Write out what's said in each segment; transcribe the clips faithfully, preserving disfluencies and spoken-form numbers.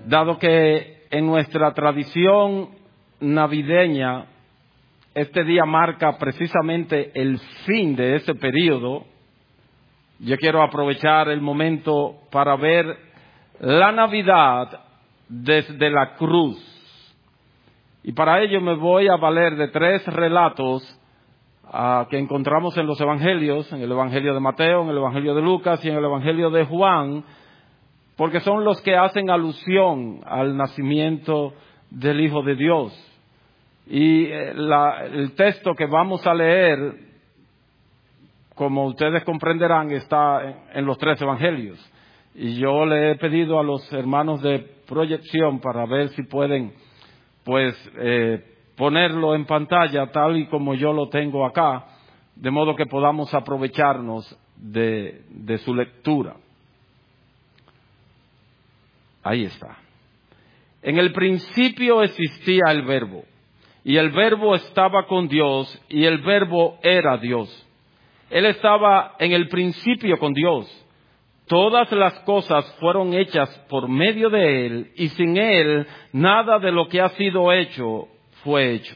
Dado que en nuestra tradición navideña este día marca precisamente el fin de ese periodo, yo quiero aprovechar el momento para ver la Navidad desde la cruz. Y para ello me voy a valer de tres relatos uh, que encontramos en los Evangelios, en el Evangelio de Mateo, en el Evangelio de Lucas y en el Evangelio de Juan, porque son los que hacen alusión al nacimiento del Hijo de Dios. Y eh, la, el texto que vamos a leer, como ustedes comprenderán, está en, en los tres Evangelios. Y yo le he pedido a los hermanos de proyección para ver si pueden, pues, eh, ponerlo en pantalla tal y como yo lo tengo acá, de modo que podamos aprovecharnos de, de su lectura. Ahí está. En el principio existía el Verbo, y el Verbo estaba con Dios, y el Verbo era Dios. Él estaba en el principio con Dios. Todas las cosas fueron hechas por medio de Él, y sin Él nada de lo que ha sido hecho fue hecho.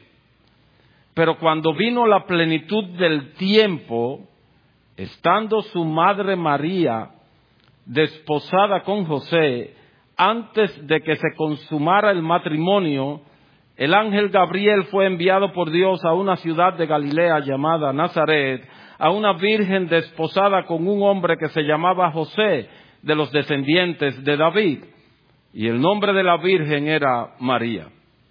Pero cuando vino la plenitud del tiempo, estando su madre María desposada con José, antes de que se consumara el matrimonio, el ángel Gabriel fue enviado por Dios a una ciudad de Galilea llamada Nazaret, a una virgen desposada con un hombre que se llamaba José, de los descendientes de David. Y el nombre de la virgen era María.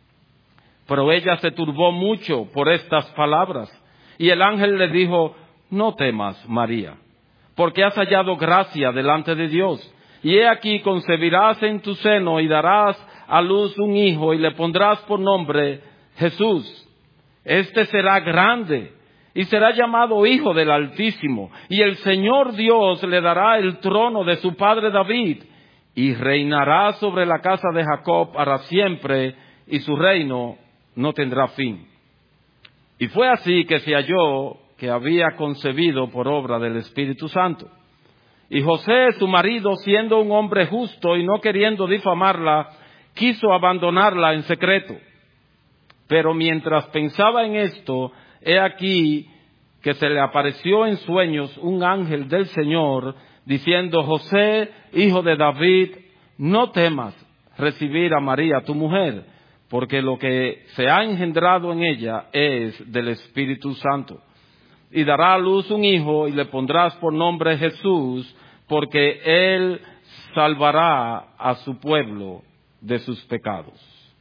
Pero ella se turbó mucho por estas palabras. Y el ángel le dijo: no temas, María, porque has hallado gracia delante de Dios. Y he aquí, concebirás en tu seno y darás a luz un hijo y le pondrás por nombre Jesús. Este será grande y será llamado Hijo del Altísimo. Y el Señor Dios le dará el trono de su padre David y reinará sobre la casa de Jacob para siempre, y su reino no tendrá fin. Y fue así que se halló que había concebido por obra del Espíritu Santo. Y José, su marido, siendo un hombre justo y no queriendo difamarla, quiso abandonarla en secreto. Pero mientras pensaba en esto, he aquí que se le apareció en sueños un ángel del Señor, diciendo: José, hijo de David, no temas recibir a María tu mujer, porque lo que se ha engendrado en ella es del Espíritu Santo. Y dará a luz un hijo y le pondrás por nombre Jesús, porque él salvará a su pueblo de sus pecados.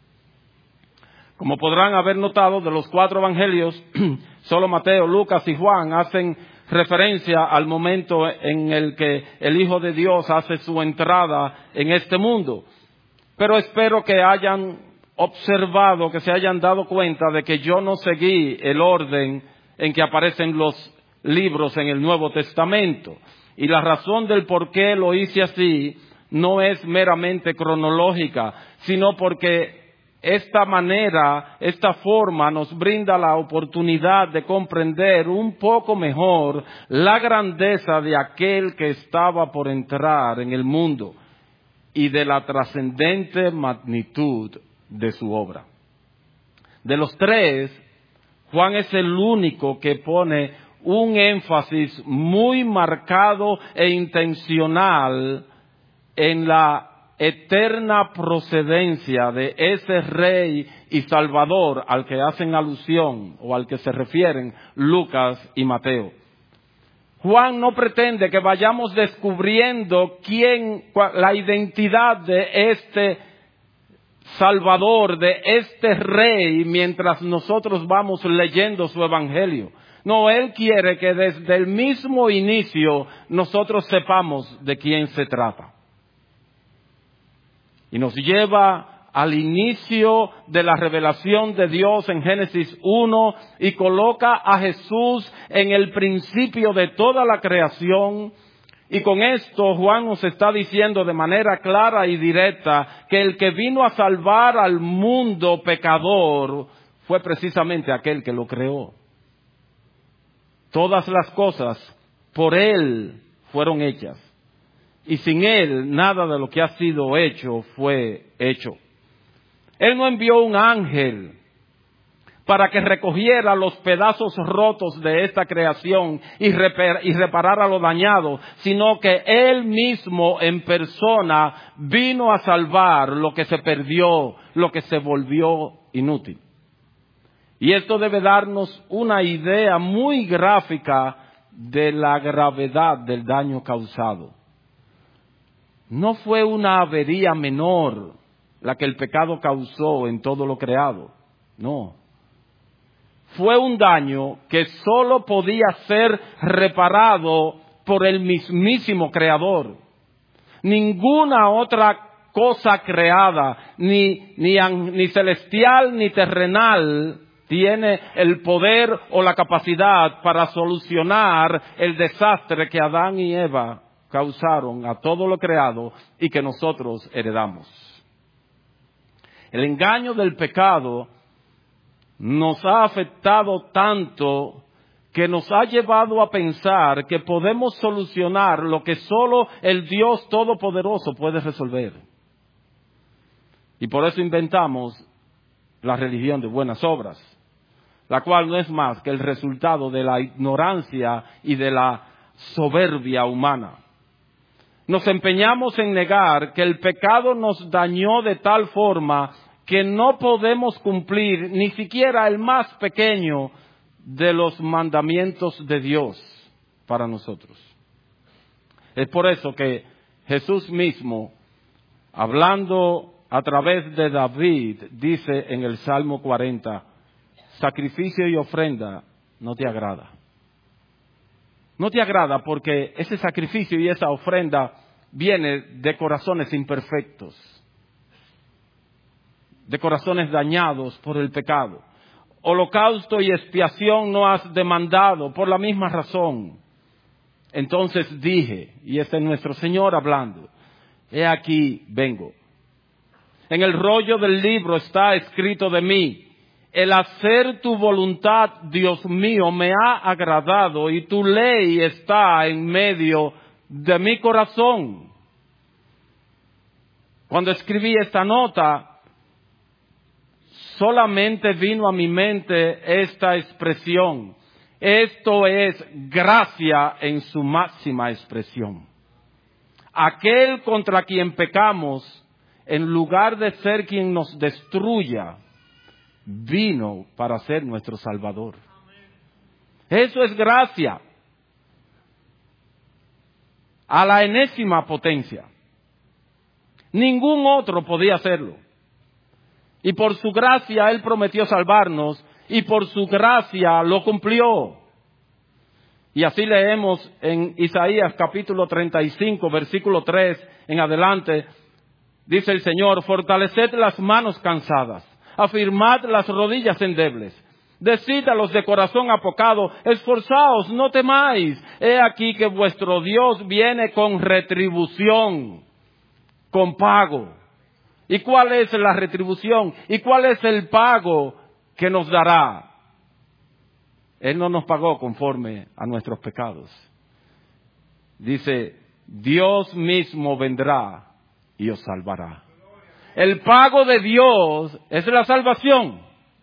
Como podrán haber notado, de los cuatro evangelios, solo Mateo, Lucas y Juan hacen referencia al momento en el que el Hijo de Dios hace su entrada en este mundo. Pero espero que hayan observado, que se hayan dado cuenta de que yo no seguí el orden en que aparecen los libros en el Nuevo Testamento. Y la razón del por qué lo hice así no es meramente cronológica, sino porque esta manera, esta forma nos brinda la oportunidad de comprender un poco mejor la grandeza de aquel que estaba por entrar en el mundo y de la trascendente magnitud de su obra. De los tres, Juan es el único que pone un énfasis muy marcado e intencional en la eterna procedencia de ese Rey y Salvador al que hacen alusión o al que se refieren Lucas y Mateo. Juan no pretende que vayamos descubriendo quién, la identidad de este Salvador, de este Rey, mientras nosotros vamos leyendo su Evangelio. No, Él quiere que desde el mismo inicio nosotros sepamos de quién se trata. Y nos lleva al inicio de la revelación de Dios en Génesis uno y coloca a Jesús en el principio de toda la creación. Y con esto Juan nos está diciendo de manera clara y directa que el que vino a salvar al mundo pecador fue precisamente aquel que lo creó. Todas las cosas por Él fueron hechas. y sin Él nada de lo que ha sido hecho fue hecho. Él no envió un ángel para que recogiera los pedazos rotos de esta creación y, reper- y reparara lo dañado, sino que Él mismo en persona vino a salvar lo que se perdió, lo que se volvió inútil. Y esto debe darnos una idea muy gráfica de la gravedad del daño causado. No fue una avería menor la que el pecado causó en todo lo creado, no. Fue un daño que solo podía ser reparado por el mismísimo Creador. Ninguna otra cosa creada, ni, ni, ni celestial ni terrenal, tiene el poder o la capacidad para solucionar el desastre que Adán y Eva causaron a todo lo creado y que nosotros heredamos. El engaño del pecado nos ha afectado tanto que nos ha llevado a pensar que podemos solucionar lo que solo el Dios Todopoderoso puede resolver. Y por eso inventamos la religión de buenas obras, la cual no es más que el resultado de la ignorancia y de la soberbia humana. Nos empeñamos en negar que el pecado nos dañó de tal forma que no podemos cumplir ni siquiera el más pequeño de los mandamientos de Dios para nosotros. Es por eso que Jesús mismo, hablando a través de David, dice en el Salmo cuarenta, sacrificio y ofrenda no te agrada. No te agrada porque ese sacrificio y esa ofrenda viene de corazones imperfectos, de corazones dañados por el pecado. Holocausto y expiación no has demandado por la misma razón. Entonces dije, y este es nuestro Señor hablando, he aquí vengo. En el rollo del libro está escrito de mí, el hacer tu voluntad, Dios mío, me ha agradado y tu ley está en medio de mi corazón. Cuando escribí esta nota, solamente vino a mi mente esta expresión. Esto es gracia en su máxima expresión. Aquel contra quien pecamos, en lugar de ser quien nos destruya, vino para ser nuestro Salvador. Eso es gracia a la enésima potencia. Ningún otro podía hacerlo. Y por su gracia Él prometió salvarnos y por su gracia lo cumplió. Y así leemos en Isaías capítulo treinta y cinco, versículo tres en adelante. Dice el Señor, fortaleced las manos cansadas, afirmad las rodillas endebles. Decid a los de corazón apocado, esforzaos, no temáis. He aquí que vuestro Dios viene con retribución, con pago. ¿Y cuál es la retribución? ¿Y cuál es el pago que nos dará? Él no nos pagó conforme a nuestros pecados. Dice, Dios mismo vendrá y os salvará. El pago de Dios es la salvación.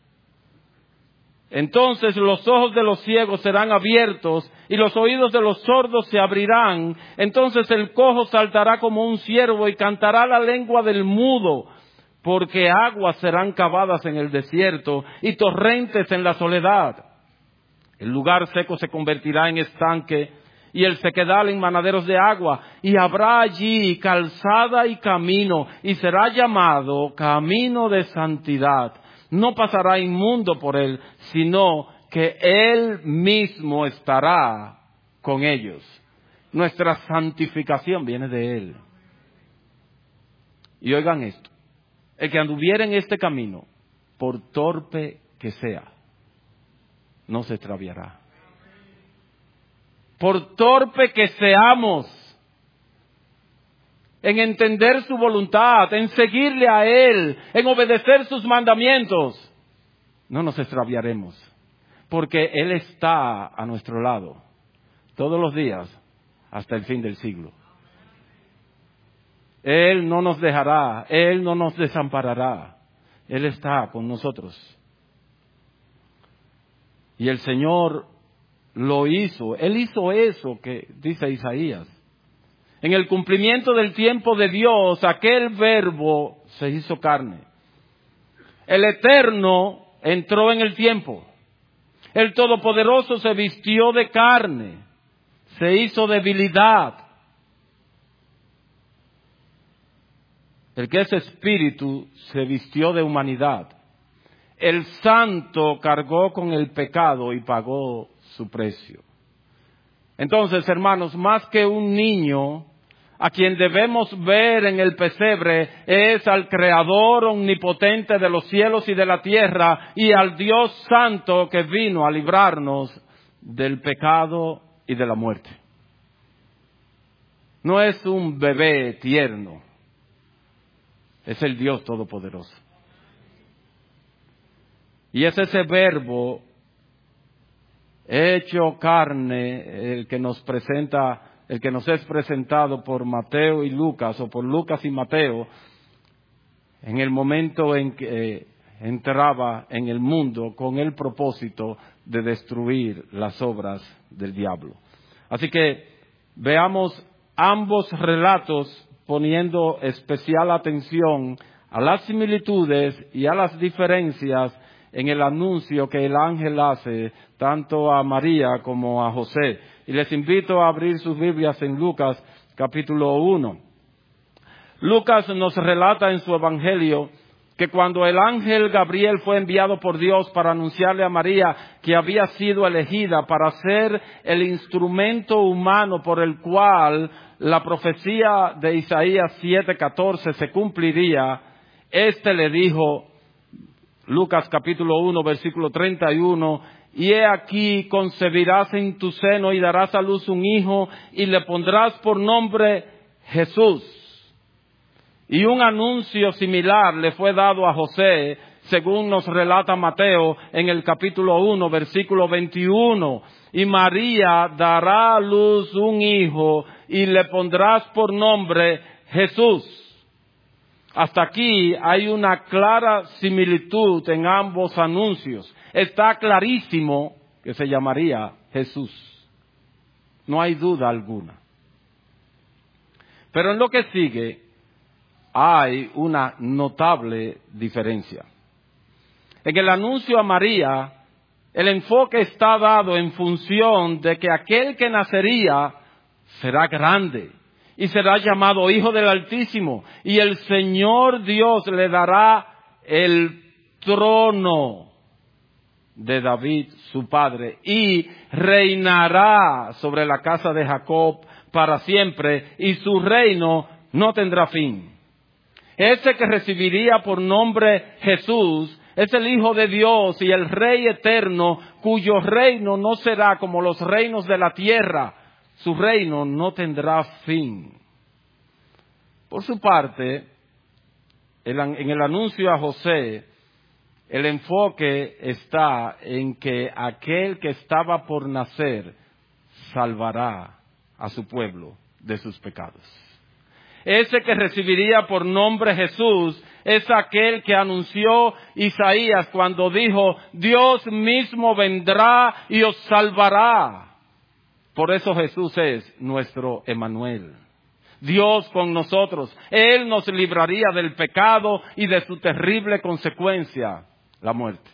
Entonces los ojos de los ciegos serán abiertos y los oídos de los sordos se abrirán. Entonces el cojo saltará como un ciervo y cantará la lengua del mudo, porque aguas serán cavadas en el desierto y torrentes en la soledad. El lugar seco se convertirá en estanque y el sequedal en manaderos de agua, y habrá allí calzada y camino, y será llamado camino de santidad. No pasará inmundo por él, sino que Él mismo estará con ellos. Nuestra santificación viene de Él. Y oigan esto, el que anduviera en este camino, por torpe que sea, no se extraviará. Por torpe que seamos en entender su voluntad, en seguirle a Él, en obedecer sus mandamientos, no nos extraviaremos, porque Él está a nuestro lado todos los días hasta el fin del siglo. Él no nos dejará, Él no nos desamparará. Él está con nosotros. Y el Señor lo hizo. Él hizo eso que dice Isaías. En el cumplimiento del tiempo de Dios, aquel verbo se hizo carne. El Eterno entró en el tiempo. El Todopoderoso se vistió de carne. Se hizo debilidad. El que es espíritu se vistió de humanidad. El Santo cargó con el pecado y pagó su precio. Entonces, hermanos, más que un niño, a quien debemos ver en el pesebre es al Creador omnipotente de los cielos y de la tierra y al Dios Santo que vino a librarnos del pecado y de la muerte. No es un bebé tierno, es el Dios Todopoderoso. Y es ese verbo hecho carne el que nos presenta, el que nos es presentado por Mateo y Lucas, o por Lucas y Mateo, en el momento en que eh, entraba en el mundo con el propósito de destruir las obras del diablo. Así que veamos ambos relatos poniendo especial atención a las similitudes y a las diferencias en el anuncio que el ángel hace tanto a María como a José. Y les invito a abrir sus Biblias en Lucas capítulo uno. Lucas nos relata en su evangelio que cuando el ángel Gabriel fue enviado por Dios para anunciarle a María que había sido elegida para ser el instrumento humano por el cual la profecía de Isaías siete catorce se cumpliría, éste le dijo, Lucas capítulo uno, versículo treinta y uno, y he aquí concebirás en tu seno y darás a luz un hijo y le pondrás por nombre Jesús. Y un anuncio similar le fue dado a José, según nos relata Mateo en el capítulo uno, versículo veintiuno. Y María dará a luz un hijo y le pondrás por nombre Jesús. Hasta aquí hay una clara similitud en ambos anuncios. Está clarísimo que se llamaría Jesús. No hay duda alguna. Pero en lo que sigue hay una notable diferencia. En el anuncio a María, el enfoque está dado en función de que aquel que nacería será grande y será llamado Hijo del Altísimo, y el Señor Dios le dará el trono de David, su padre, y reinará sobre la casa de Jacob para siempre, y su reino no tendrá fin. Ese que recibiría por nombre Jesús es el Hijo de Dios y el Rey eterno, cuyo reino no será como los reinos de la tierra. Su reino no tendrá fin. Por su parte, en el anuncio a José, el enfoque está en que aquel que estaba por nacer salvará a su pueblo de sus pecados. Ese que recibiría por nombre Jesús es aquel que anunció Isaías cuando dijo, Dios mismo vendrá y os salvará. Por eso Jesús es nuestro Emmanuel. Dios con nosotros. Él nos libraría del pecado y de su terrible consecuencia, la muerte.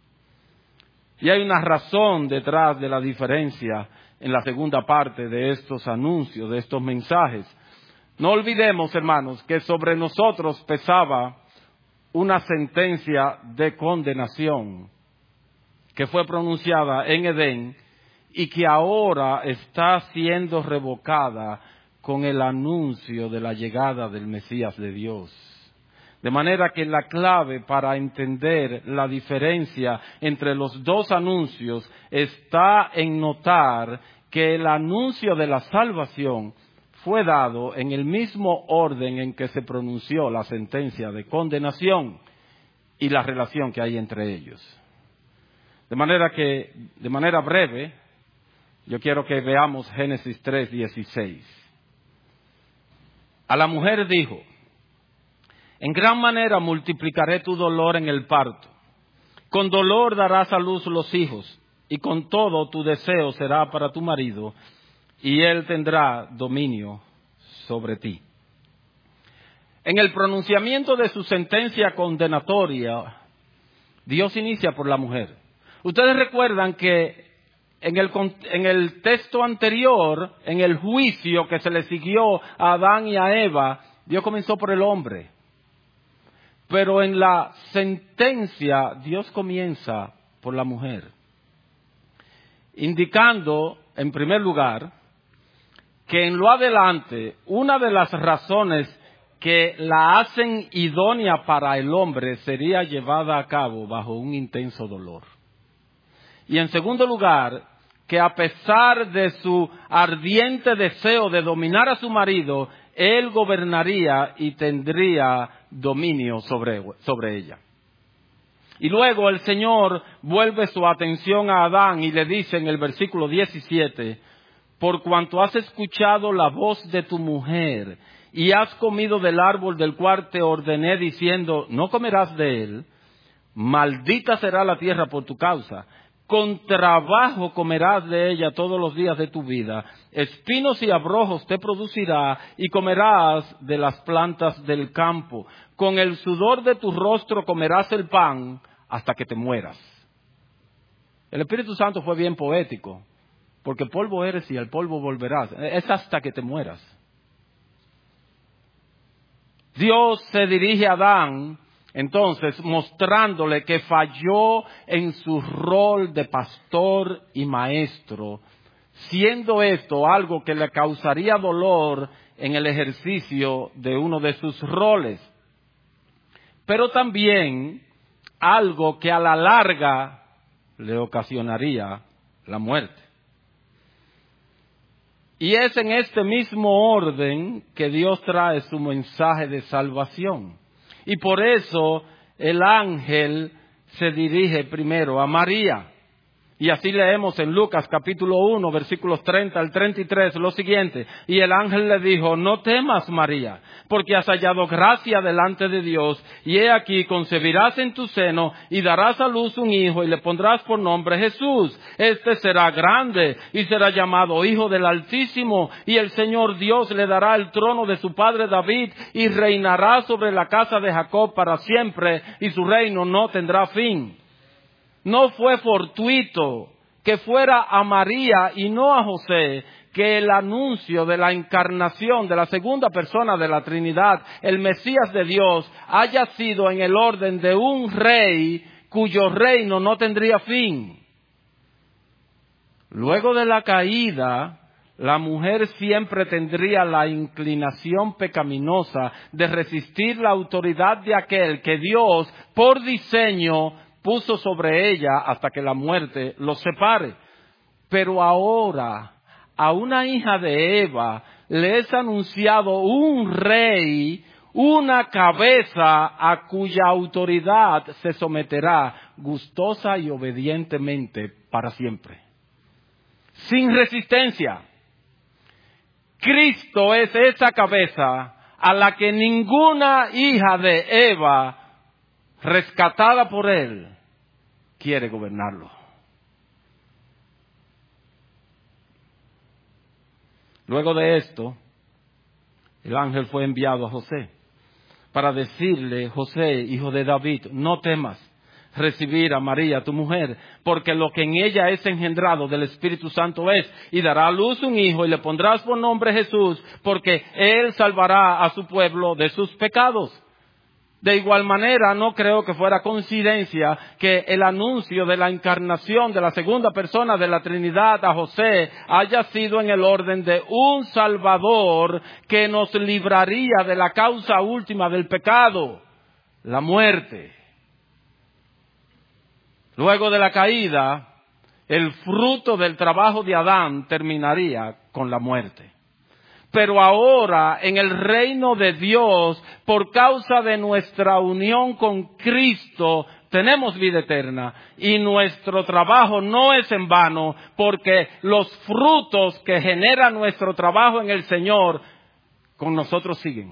Y hay una razón detrás de la diferencia en la segunda parte de estos anuncios, de estos mensajes. No olvidemos, hermanos, que sobre nosotros pesaba una sentencia de condenación que fue pronunciada en Edén y que ahora está siendo revocada con el anuncio de la llegada del Mesías de Dios. De manera que la clave para entender la diferencia entre los dos anuncios está en notar que el anuncio de la salvación fue dado en el mismo orden en que se pronunció la sentencia de condenación y la relación que hay entre ellos. De manera que, de manera breve, yo quiero que veamos Génesis tres dieciséis. A la mujer dijo: en gran manera multiplicaré tu dolor en el parto. Con dolor darás a luz los hijos, y con todo tu deseo será para tu marido, y él tendrá dominio sobre ti. En el pronunciamiento de su sentencia condenatoria, Dios inicia por la mujer. Ustedes recuerdan que en el, en el texto anterior, en el juicio que se le siguió a Adán y a Eva, Dios comenzó por el hombre. Pero en la sentencia, Dios comienza por la mujer, indicando, en primer lugar, que en lo adelante, una de las razones que la hacen idónea para el hombre sería llevada a cabo bajo un intenso dolor. Y en segundo lugar, que a pesar de su ardiente deseo de dominar a su marido, él gobernaría y tendría dominio sobre, sobre ella. Y luego el Señor vuelve su atención a Adán y le dice en el versículo diecisiete: por cuanto has escuchado la voz de tu mujer y has comido del árbol del cual te ordené diciendo, no comerás de él, maldita será la tierra por tu causa. Con trabajo comerás de ella todos los días de tu vida. Espinos y abrojos te producirá y comerás de las plantas del campo. Con el sudor de tu rostro comerás el pan hasta que te mueras. El Espíritu Santo fue bien poético, porque polvo eres y al polvo volverás. Es hasta que te mueras. Dios se dirige a Adán, entonces, mostrándole que falló en su rol de pastor y maestro, siendo esto algo que le causaría dolor en el ejercicio de uno de sus roles, pero también algo que a la larga le ocasionaría la muerte. Y es en este mismo orden que Dios trae su mensaje de salvación. Y por eso el ángel se dirige primero a María. Y así leemos en Lucas capítulo uno, versículos treinta al treinta y tres, lo siguiente. Y el ángel le dijo: no temas, María, porque has hallado gracia delante de Dios, y he aquí concebirás en tu seno, y darás a luz un hijo, y le pondrás por nombre Jesús. Este será grande, y será llamado Hijo del Altísimo, y el Señor Dios le dará el trono de su padre David, y reinará sobre la casa de Jacob para siempre, y su reino no tendrá fin. No fue fortuito que fuera a María y no a José que el anuncio de la encarnación de la segunda persona de la Trinidad, el Mesías de Dios, haya sido en el orden de un rey cuyo reino no tendría fin. Luego de la caída, la mujer siempre tendría la inclinación pecaminosa de resistir la autoridad de aquel que Dios, por diseño, puso sobre ella hasta que la muerte los separe. Pero ahora, a una hija de Eva le es anunciado un rey, una cabeza a cuya autoridad se someterá gustosa y obedientemente para siempre, sin resistencia. Cristo es esa cabeza a la que ninguna hija de Eva, rescatada por él, quiere gobernarlo. Luego de esto, el ángel fue enviado a José para decirle: José, hijo de David, no temas recibir a María, tu mujer, porque lo que en ella es engendrado del Espíritu Santo es, y dará a luz un hijo, y le pondrás por nombre Jesús, porque él salvará a su pueblo de sus pecados. De igual manera, no creo que fuera coincidencia que el anuncio de la encarnación de la segunda persona de la Trinidad a José haya sido en el orden de un Salvador que nos libraría de la causa última del pecado, la muerte. Luego de la caída, el fruto del trabajo de Adán terminaría con la muerte. Pero ahora, en el reino de Dios, por causa de nuestra unión con Cristo, tenemos vida eterna. Y nuestro trabajo no es en vano, porque los frutos que genera nuestro trabajo en el Señor con nosotros siguen.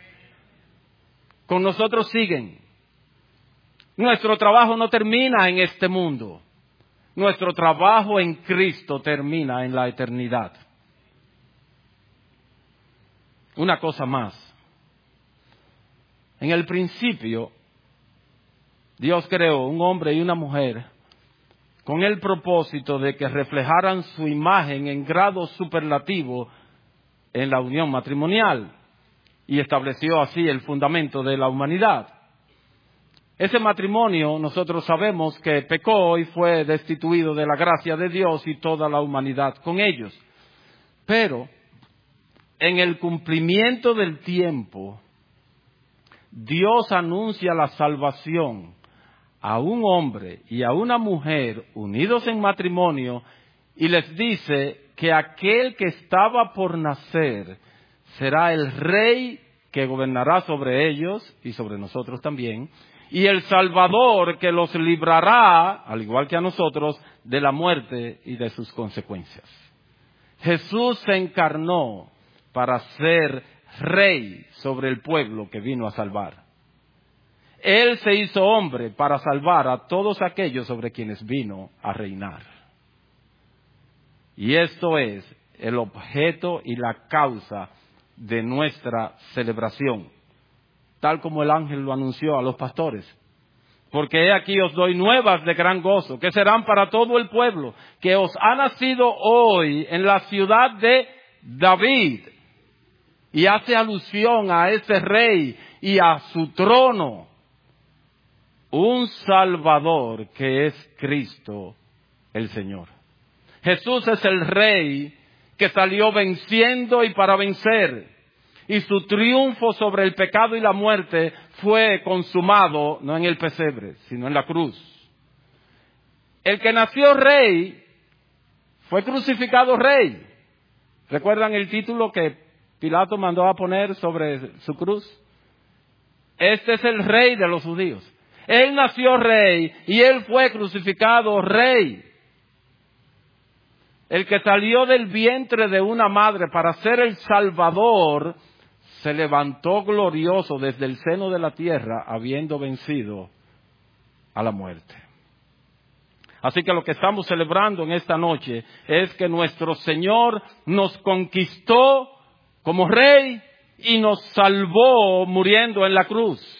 Con nosotros siguen. Nuestro trabajo no termina en este mundo. Nuestro trabajo en Cristo termina en la eternidad. Una cosa más. En el principio, Dios creó un hombre y una mujer con el propósito de que reflejaran su imagen en grado superlativo en la unión matrimonial y estableció así el fundamento de la humanidad. Ese matrimonio nosotros sabemos que pecó y fue destituido de la gracia de Dios y toda la humanidad con ellos. Pero en el cumplimiento del tiempo, Dios anuncia la salvación a un hombre y a una mujer unidos en matrimonio y les dice que aquel que estaba por nacer será el rey que gobernará sobre ellos y sobre nosotros también, y el Salvador que los librará, al igual que a nosotros, de la muerte y de sus consecuencias. Jesús se encarnó para ser rey sobre el pueblo que vino a salvar. Él se hizo hombre para salvar a todos aquellos sobre quienes vino a reinar. Y esto es el objeto y la causa de nuestra celebración, tal como el ángel lo anunció a los pastores. Porque he aquí os doy nuevas de gran gozo, que serán para todo el pueblo, que os ha nacido hoy en la ciudad de David. Y hace alusión a ese rey y a su trono, un Salvador que es Cristo el Señor. Jesús es el rey que salió venciendo y para vencer. Y su triunfo sobre el pecado y la muerte fue consumado no en el pesebre, sino en la cruz. El que nació rey fue crucificado rey. ¿Recuerdan el título que Pilato mandó a poner sobre su cruz? Este es el rey de los judíos. Él nació rey y él fue crucificado rey. El que salió del vientre de una madre para ser el Salvador, se levantó glorioso desde el seno de la tierra, habiendo vencido a la muerte. Así que lo que estamos celebrando en esta noche es que nuestro Señor nos conquistó como rey y nos salvó muriendo en la cruz.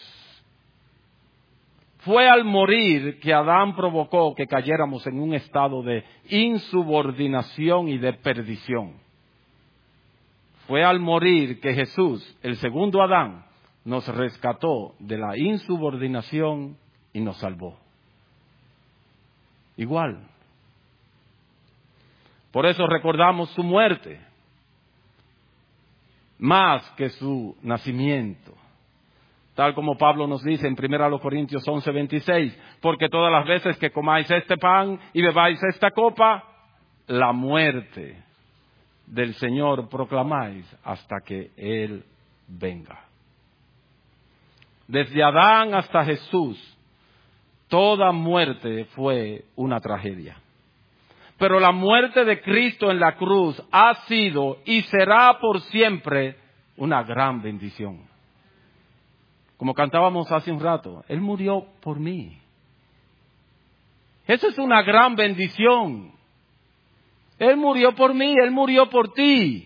Fue al morir que Adán provocó que cayéramos en un estado de insubordinación y de perdición. Fue al morir que Jesús, el segundo Adán, nos rescató de la insubordinación y nos salvó. Igual. Por eso recordamos su muerte, más que su nacimiento. Tal como Pablo nos dice en primera Corintios once, veintiséis, porque todas las veces que comáis este pan y bebáis esta copa, la muerte del Señor proclamáis hasta que Él venga. Desde Adán hasta Jesús, toda muerte fue una tragedia. Pero la muerte de Cristo en la cruz ha sido y será por siempre una gran bendición. Como cantábamos hace un rato, Él murió por mí. Eso es una gran bendición. Él murió por mí, Él murió por ti.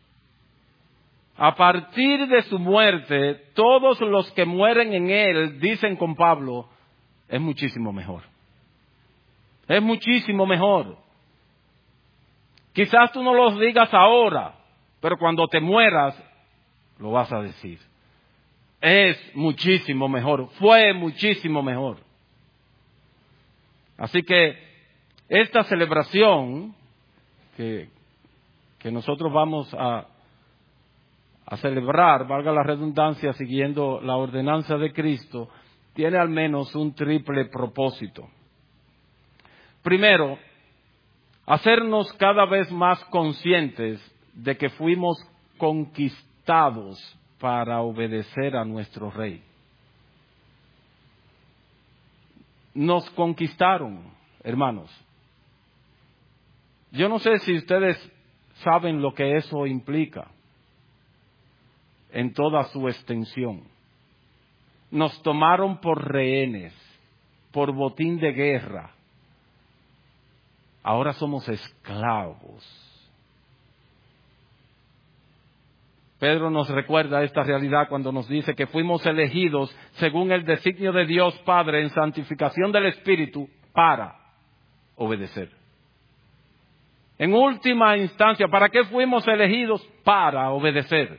A partir de su muerte, todos los que mueren en Él, dicen con Pablo, es muchísimo mejor. Es muchísimo mejor. Quizás tú no los digas ahora, pero cuando te mueras, lo vas a decir. Es muchísimo mejor, fue muchísimo mejor. Así que esta celebración que, que nosotros vamos a, a celebrar, valga la redundancia, siguiendo la ordenanza de Cristo, tiene al menos un triple propósito. Primero, hacernos cada vez más conscientes de que fuimos conquistados para obedecer a nuestro Rey. Nos conquistaron, hermanos. Yo no sé si ustedes saben lo que eso implica. en toda su extensión. Nos tomaron por rehenes, por botín de guerra. Ahora somos esclavos. Pedro nos recuerda esta realidad cuando nos dice que fuimos elegidos según el designio de Dios Padre en santificación del Espíritu para obedecer. En última instancia, ¿para qué fuimos elegidos? Para obedecer.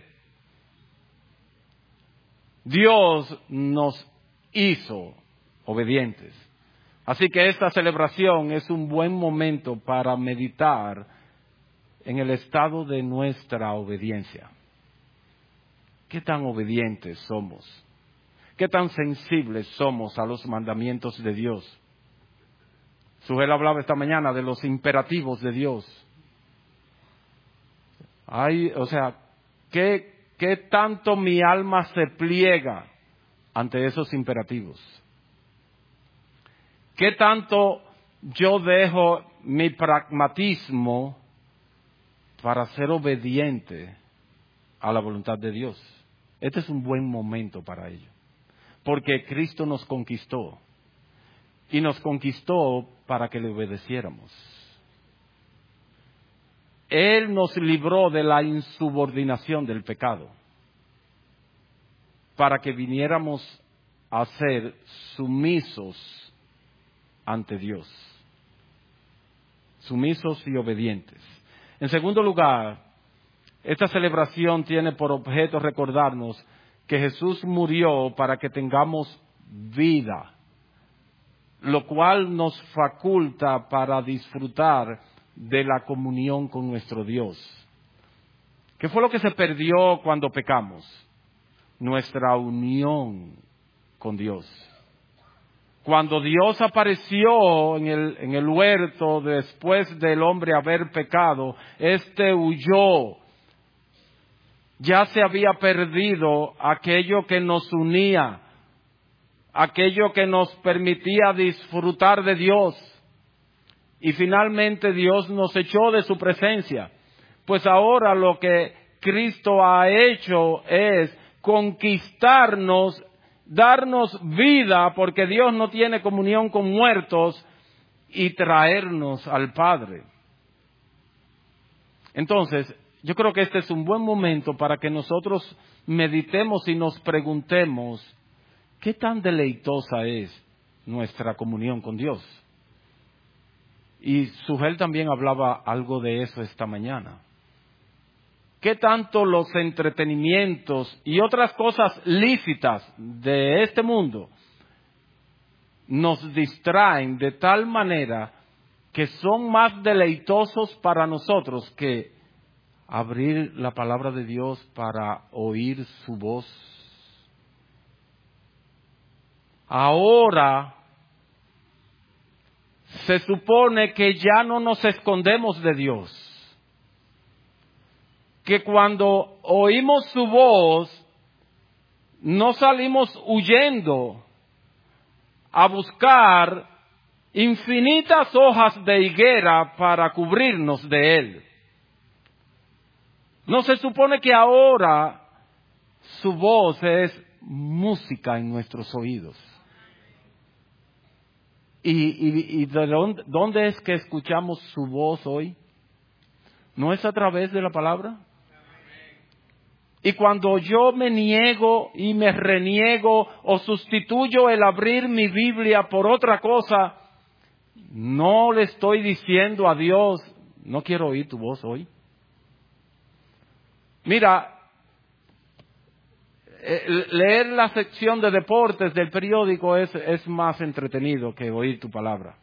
Dios nos hizo obedientes. Así que esta celebración es un buen momento para meditar en el estado de nuestra obediencia. ¿Qué tan obedientes somos? ¿Qué tan sensibles somos a los mandamientos de Dios? Sujel hablaba esta mañana de los imperativos de Dios. Hay, o sea, ¿qué, qué tanto mi alma se pliega ante esos imperativos? ¿Qué tanto yo dejo mi pragmatismo para ser obediente a la voluntad de Dios? Este es un buen momento para ello, porque Cristo nos conquistó y nos conquistó para que le obedeciéramos. Él nos libró de la insubordinación del pecado para que viniéramos a ser sumisos ante Dios, sumisos y obedientes. En segundo lugar, esta celebración tiene por objeto recordarnos que Jesús murió para que tengamos vida, lo cual nos faculta para disfrutar de la comunión con nuestro Dios. ¿Qué fue lo que se perdió cuando pecamos? Nuestra unión con Dios. Cuando Dios apareció en el, en el huerto después del hombre haber pecado, éste huyó. Ya se había perdido aquello que nos unía, aquello que nos permitía disfrutar de Dios. Y finalmente Dios nos echó de su presencia. Pues ahora lo que Cristo ha hecho es conquistarnos, darnos vida, porque Dios no tiene comunión con muertos, y traernos al Padre. Entonces, yo creo que este es un buen momento para que nosotros meditemos y nos preguntemos, ¿qué tan deleitosa es nuestra comunión con Dios? Y Sujel también hablaba algo de eso esta mañana. ¿Qué tanto los entretenimientos y otras cosas lícitas de este mundo nos distraen de tal manera que son más deleitosos para nosotros que abrir la palabra de Dios para oír su voz? Ahora se supone que ya no nos escondemos de Dios, que cuando oímos su voz no salimos huyendo a buscar infinitas hojas de higuera para cubrirnos de él. No se supone que ahora su voz es música en nuestros oídos. ¿Y, y, y de dónde, dónde es que escuchamos su voz hoy? ¿No es a través de la palabra? Y cuando yo me niego y me reniego o sustituyo el abrir mi Biblia por otra cosa, no le estoy diciendo a Dios, no quiero oír tu voz hoy. Mira, leer la sección de deportes del periódico es, es más entretenido que oír tu palabra.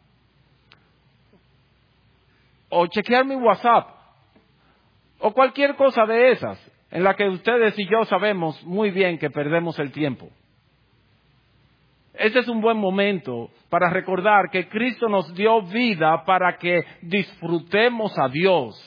O chequear mi WhatsApp, o cualquier cosa de esas, en la que ustedes y yo sabemos muy bien que perdemos el tiempo. Este es un buen momento para recordar que Cristo nos dio vida para que disfrutemos a Dios,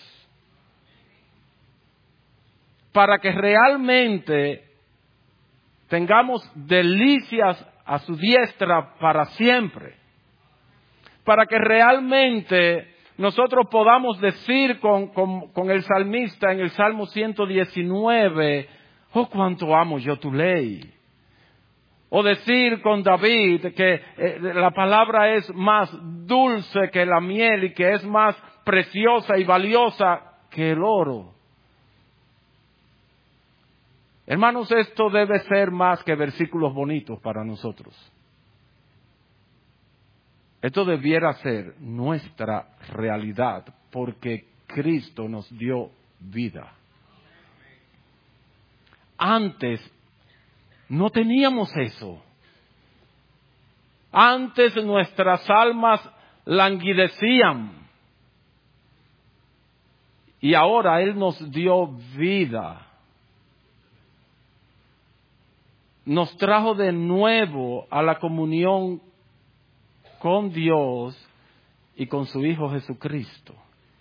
para que realmente tengamos delicias a su diestra para siempre, para que realmente nosotros podamos decir con, con, con el salmista en el Salmo ciento diecinueve, Oh, cuánto amo yo tu ley. O decir con David que eh, la palabra es más dulce que la miel y que es más preciosa y valiosa que el oro. Hermanos, esto debe ser más que versículos bonitos para nosotros. Esto debiera ser nuestra realidad porque Cristo nos dio vida. Antes no teníamos eso. Antes nuestras almas languidecían. Y ahora Él nos dio vida. Nos trajo de nuevo a la comunión con Dios y con su Hijo Jesucristo.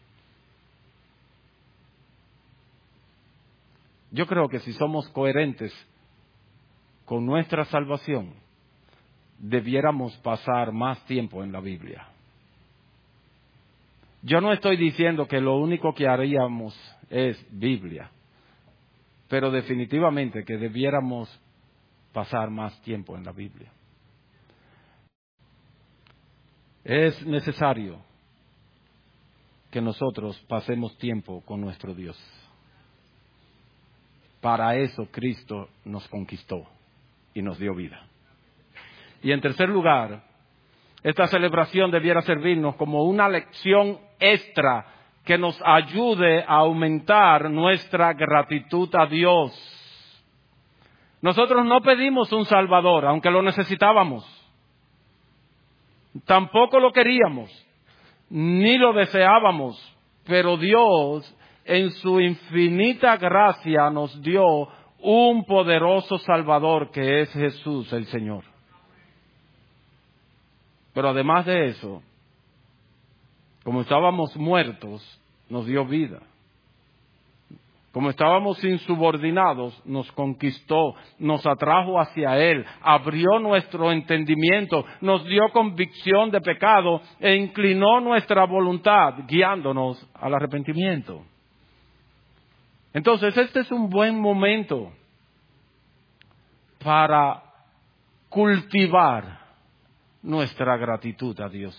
Yo creo que si somos coherentes con nuestra salvación, debiéramos pasar más tiempo en la Biblia. Yo no estoy diciendo que lo único que haríamos es Biblia, pero definitivamente que debiéramos pasar más tiempo en la Biblia. Es necesario que nosotros pasemos tiempo con nuestro Dios. Para eso Cristo nos conquistó y nos dio vida. Y en tercer lugar, esta celebración debiera servirnos como una lección extra que nos ayude a aumentar nuestra gratitud a Dios. Nosotros no pedimos un Salvador, aunque lo necesitábamos. Tampoco lo queríamos, ni lo deseábamos, pero Dios, en su infinita gracia, nos dio un poderoso Salvador que es Jesús el Señor. Pero además de eso, como estábamos muertos, nos dio vida. Como estábamos insubordinados, nos conquistó, nos atrajo hacia Él, abrió nuestro entendimiento, nos dio convicción de pecado e inclinó nuestra voluntad, guiándonos al arrepentimiento. Entonces, este es un buen momento para cultivar nuestra gratitud a Dios.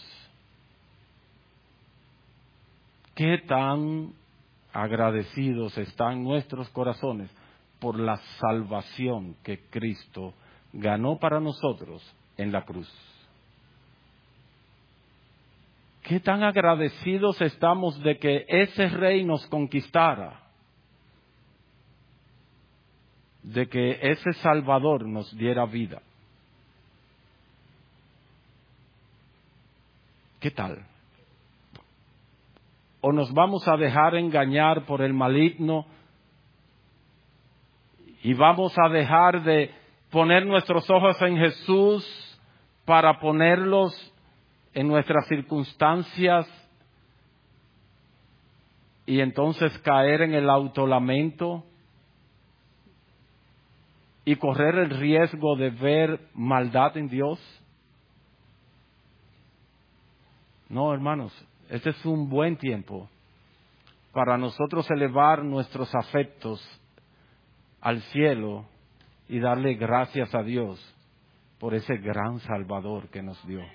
¿Qué tan agradecidos están nuestros corazones por la salvación que Cristo ganó para nosotros en la cruz? ¿Qué tan agradecidos estamos de que ese Rey nos conquistara? De que ese Salvador nos diera vida. ¿Qué tal? ¿O nos vamos a dejar engañar por el maligno y vamos a dejar de poner nuestros ojos en Jesús para ponerlos en nuestras circunstancias y entonces caer en el autolamento y correr el riesgo de ver maldad en Dios? No, hermanos. Este es un buen tiempo para nosotros elevar nuestros afectos al cielo y darle gracias a Dios por ese gran Salvador que nos dio.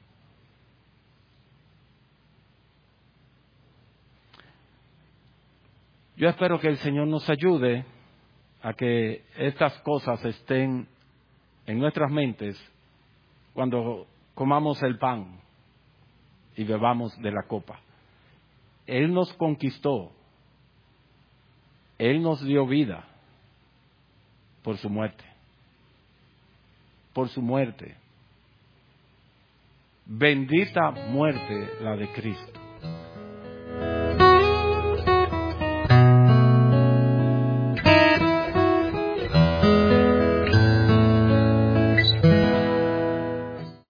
Yo espero que el Señor nos ayude a que estas cosas estén en nuestras mentes cuando comamos el pan y bebamos de la copa. Él nos conquistó. Él nos dio vida por su muerte. Por su muerte. Bendita muerte la de Cristo.